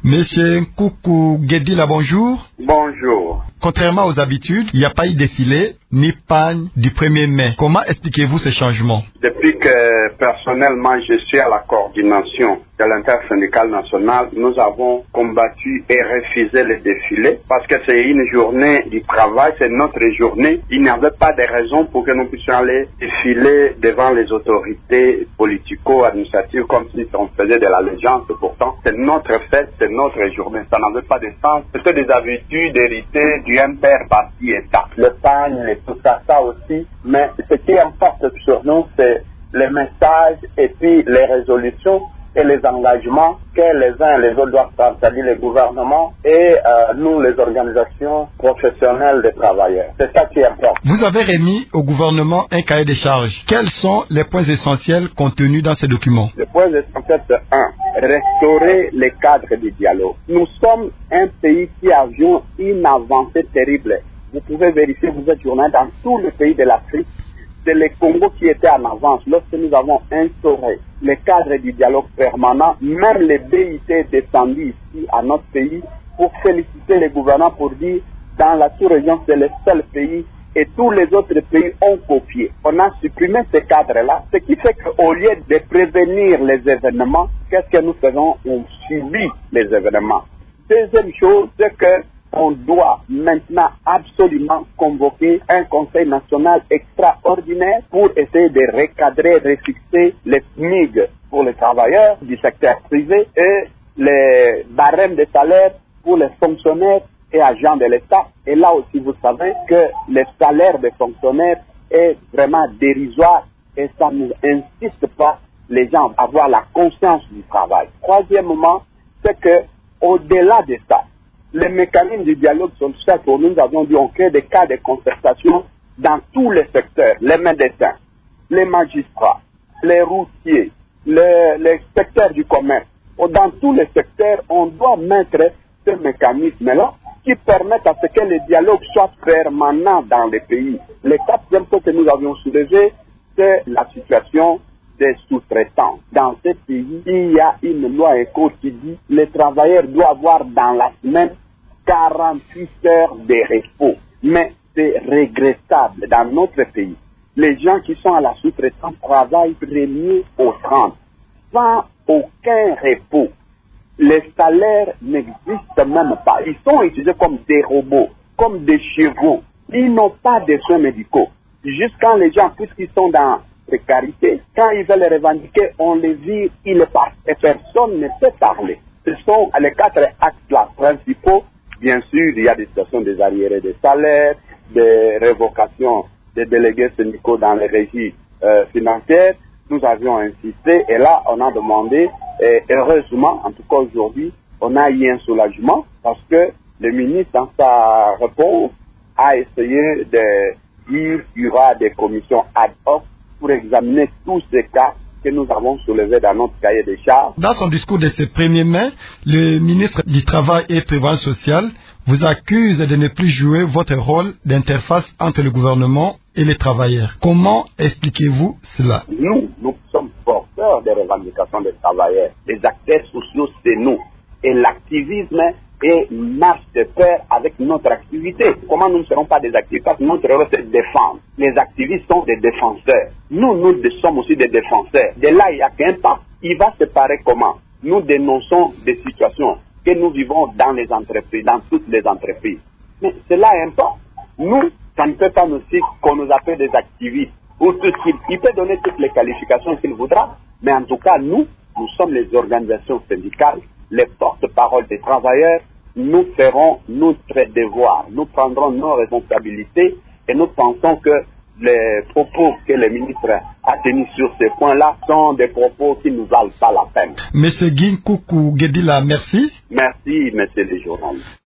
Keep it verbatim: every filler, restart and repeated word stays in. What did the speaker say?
Monsieur Nkoukou Guedila, bonjour. Bonjour. Contrairement aux habitudes, il n'y a pas eu défilé ni panne du premier mai. Comment expliquez-vous ces changements? Depuis que personnellement je suis à la coordination de l'intersyndicale nationale, nous avons combattu et refusé le défilé parce que c'est une journée du travail, c'est notre journée. Il n'y avait pas de raison pour que nous puissions aller défiler devant les autorités politico-administratives comme si on faisait de l'allégeance. Pourtant, c'est notre fête, c'est notre journée. Ça n'avait pas de sens. C'était des habitudes héritées du impère parti État. Le pagne et tout ça, ça aussi. Mais ce qui importe sur nous, c'est les messages et puis les résolutions et les engagements que les uns et les autres doivent prendre, c'est-à-dire les gouvernements et euh, nous, les organisations professionnelles des travailleurs. C'est ça qui importe. Vous avez remis au gouvernement un cahier des charges. Quels sont les points essentiels contenus dans ce document? Les points essentiels, c'est un, restaurer les cadres du dialogue. Nous sommes un pays qui avions une avancée terrible. Vous pouvez vérifier, vous êtes journaliste dans tous les pays de l'Afrique. C'est le Congo qui était en avance lorsque nous avons instauré les cadres du dialogue permanent. Même les B I T descendus ici à notre pays pour féliciter les gouvernants pour dire dans la sous-région c'est le seul pays et tous les autres pays ont copié. On a supprimé ces cadres-là, ce qui fait qu'au lieu de prévenir les événements, qu'est-ce que nous faisons? On subit les événements. Deuxième chose, c'est que on doit maintenant absolument convoquer un conseil national extraordinaire pour essayer de recadrer, refixer les S M I G pour les travailleurs du secteur privé et les barèmes de salaire pour les fonctionnaires et agents de l'État. Et là aussi, vous savez que le salaire des fonctionnaires est vraiment dérisoire et ça ne nous insiste pas les gens à avoir la conscience du travail. Troisièmement, c'est que au-delà de ça, les mécanismes du dialogue social pour nous, nous avons dit on crée des cas de concertation dans tous les secteurs, les médecins, les magistrats, les routiers, les, les secteurs du commerce. Dans tous les secteurs, on doit mettre ce mécanisme-là qui permettent à ce que le dialogue soit permanent dans les pays. Le quatrième point que nous avions soulevé, c'est la situation des sous-traitants. Dans ces pays, il y a une loi éco qui dit que les travailleurs doivent avoir dans la semaine quarante-huit heures de repos. Mais c'est regrettable dans notre pays. Les gens qui sont à la sous-traitance travaillent premier au trente, sans aucun repos. Les salaires n'existent même pas. Ils sont utilisés comme des robots, comme des chevaux. Ils n'ont pas de soins médicaux. Jusqu'à les gens, puisqu'ils sont dans précarité, quand ils veulent les revendiquer, on les vire, ils partent. Et personne ne peut parler. Ce sont les quatre axes-là principaux. Bien sûr, il y a des situations des arriérés de salaires, des révocations des délégués syndicaux dans les régies euh, financières. Nous avions insisté et là, on a demandé, et heureusement, en tout cas aujourd'hui, on a eu un soulagement parce que le ministre, dans sa réponse, a essayé de dire qu'il y aura des commissions ad hoc pour examiner tous ces cas que nous avons soulevés dans notre cahier des charges. Dans son discours de ce premier mai, le ministre du Travail et Prévoyance sociale vous accuse de ne plus jouer votre rôle d'interface entre le gouvernement et les travailleurs. Comment expliquez-vous cela? Nous, nous sommes porteurs des revendications des travailleurs. Les acteurs sociaux, c'est nous. Et l'activisme est marche de pair avec notre activité. Comment nous ne serons pas des activistes? Parce que notre rôle, c'est de défendre. Les activistes sont des défenseurs. Nous, nous sommes aussi des défenseurs. De là, il n'y a qu'un pas. Il va se parer comment? Nous dénonçons des situations que nous vivons dans les entreprises, dans toutes les entreprises. Mais cela importe. Nous, ça ne peut pas nous dire qu'on nous appelle des activistes. Ou tout ce qu'il, il peut donner toutes les qualifications qu'il voudra. Mais en tout cas, nous, nous sommes les organisations syndicales, les porte-parole des travailleurs. Nous ferons notre devoir. Nous prendrons nos responsabilités et nous pensons que les propos que le ministre a tenus sur ces points-là sont des propos qui ne valent pas la peine. Monsieur Nkoukou Guedila, merci. Merci, monsieur le journaliste.